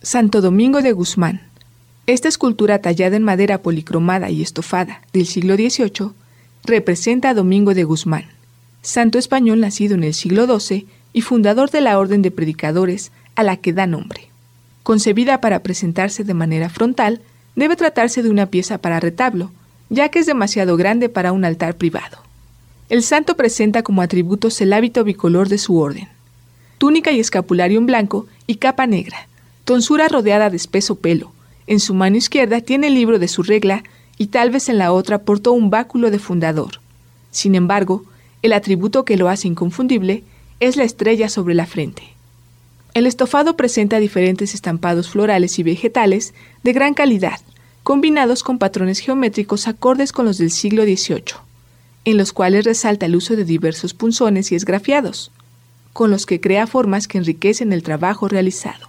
Santo Domingo de Guzmán. Esta escultura tallada en madera policromada y estofada del siglo XVIII representa a Domingo de Guzmán, santo español nacido en el siglo XII y fundador de la orden de predicadores a la que da nombre. Concebida para presentarse de manera frontal, debe tratarse de una pieza para retablo, ya que es demasiado grande para un altar privado. El santo presenta como atributos el hábito bicolor de su orden, túnica y escapulario en blanco y capa negra, tonsura rodeada de espeso pelo. En su mano izquierda tiene el libro de su regla y tal vez en la otra portó un báculo de fundador. Sin embargo, el atributo que lo hace inconfundible es la estrella sobre la frente. El estofado presenta diferentes estampados florales y vegetales de gran calidad, combinados con patrones geométricos acordes con los del siglo XVIII, en los cuales resalta el uso de diversos punzones y esgrafiados, con los que crea formas que enriquecen el trabajo realizado.